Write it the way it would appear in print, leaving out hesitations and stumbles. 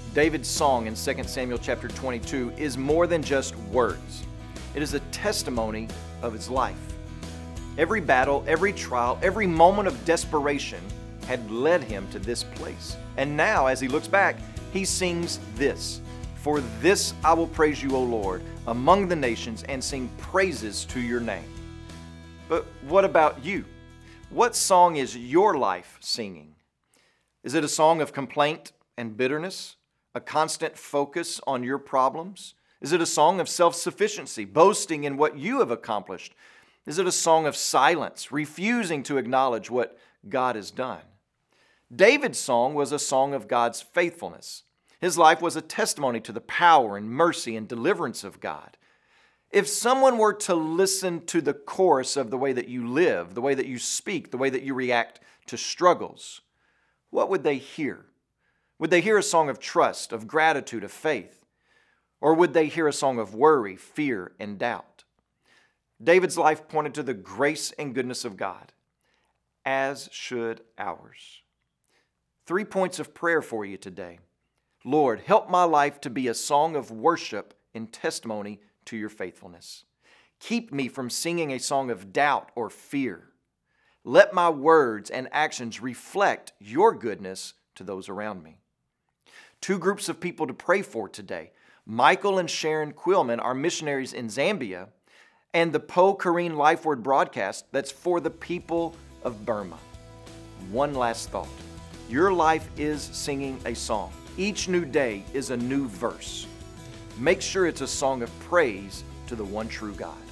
David's song in 2 Samuel chapter 22 is more than just words. It is a testimony of his life. Every battle, every trial, every moment of desperation had led him to this place. And now, as he looks back, he sings this: "For this I will praise you, O Lord, among the nations, and sing praises to your name." But what about you? What song is your life singing? Is it a song of complaint and bitterness? A constant focus on your problems? Is it a song of self-sufficiency, boasting in what you have accomplished? Is it a song of silence, refusing to acknowledge what God has done? David's song was a song of God's faithfulness. His life was a testimony to the power and mercy and deliverance of God. If someone were to listen to the chorus of the way that you live, the way that you speak, the way that you react to struggles, what would they hear? Would they hear a song of trust, of gratitude, of faith? Or would they hear a song of worry, fear, and doubt? David's life pointed to the grace and goodness of God, as should ours. 3 points of prayer for you today. Lord, help my life to be a song of worship in testimony to your faithfulness. Keep me from singing a song of doubt or fear. Let my words and actions reflect your goodness to those around me. 2 groups of people to pray for today. Michael and Sharon Quillman are missionaries in Zambia, and the Po Kareen Life Word broadcast that's for the people of Burma. One last thought. Your life is singing a song. Each new day is a new verse. Make sure it's a song of praise to the one true God.